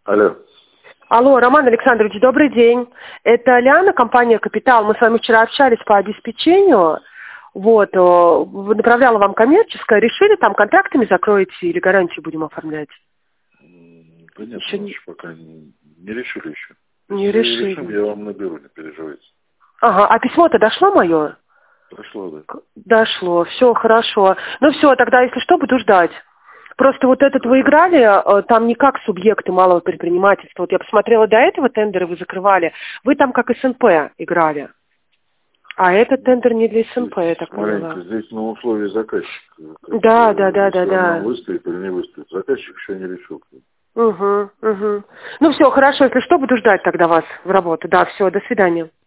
Алло. Алло, Роман Александрович, добрый день. Это Лиана, компания «Капитал». Мы с вами вчера общались по обеспечению. Вот, направляла вам коммерческое. Решили, там контрактами закроете или гарантию будем оформлять? Понятно, еще пока не решили еще. Не решили. Решим, я вам наберу, не переживайте. Ага, а письмо-то дошло мое? Дошло, да. Дошло, все хорошо. Ну все, тогда, если что, буду ждать. Просто вот этот вы играли, там не как субъекты малого предпринимательства. Вот я посмотрела, до этого тендеры вы закрывали. Вы там как СНП играли. А этот тендер не для СНП, я так поняла. Здесь на условии заказчика. Да. Он выставит или не выставит. Заказчик еще не решил. Угу. Ну все, хорошо, если что, буду ждать тогда вас в работу. Да, все, до свидания.